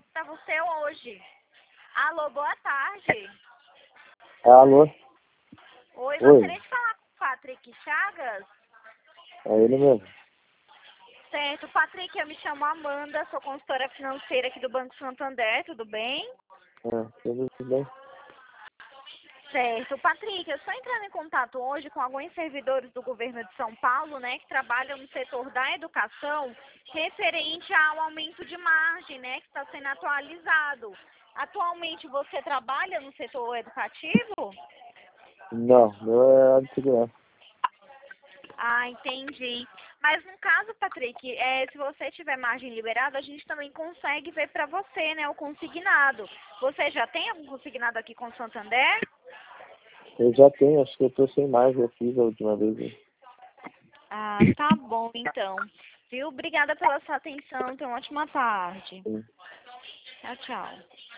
para você hoje. Alô, boa tarde. Alô? Oi, Oi, gostaria de falar com o Patrick Chagas? é ele mesmo. Certo, Patrick, eu me chamo Amanda, sou consultora financeira aqui do Banco Santander, tudo bem? Tudo bem? Certo, Patrick, eu estou entrando em contato hoje com alguns servidores do governo de São Paulo, né, que trabalham no setor da educação, referente ao aumento de margem, né, que está sendo atualizado. Atualmente você trabalha no setor educativo? Não, meu é área de segurança. Ah, entendi. Mas no caso, Patrick, se você tiver margem liberada, a gente também consegue ver para você, né, o consignado. Você já tem algum consignado aqui com o Santander? Eu já tenho, acho que eu tô sem mais, eu fiz a última vez. Né? Ah, tá bom, então. Viu? Obrigada pela sua atenção. Tenha uma ótima tarde. Sim. Tchau, tchau.